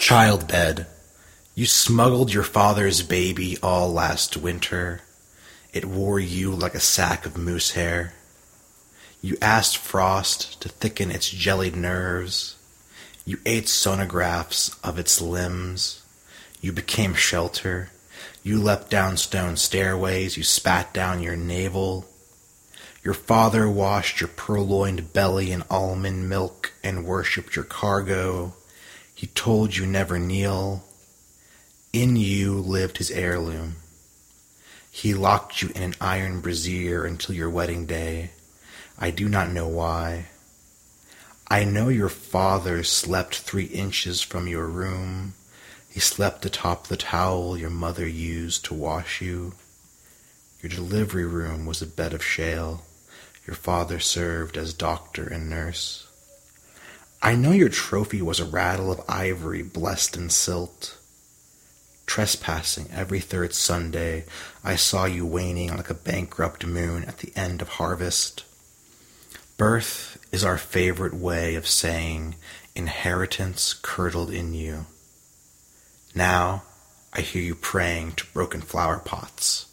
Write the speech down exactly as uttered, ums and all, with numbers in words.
Childbed. You smuggled your father's baby all last winter. It wore you like a sack of moose hair. You asked frost to thicken its jellied nerves. You ate sonographs of its limbs. You became shelter. You leapt down stone stairways. You spat down your navel. Your father washed your purloined belly in almond milk and worshipped your cargo. He told you never kneel. In you lived his heirloom. He locked you in an iron brazier until your wedding day. I do not know why. I know your father slept three inches from your room. He slept atop the towel your mother used to wash you. Your delivery room was a bed of shale. Your father served as doctor and nurse. I know your trophy was a rattle of ivory blessed in silt. Trespassing every third Sunday, I saw you waning like a bankrupt moon at the end of harvest. Birth is our favorite way of saying inheritance curdled in you. Now I hear you praying to broken flower pots.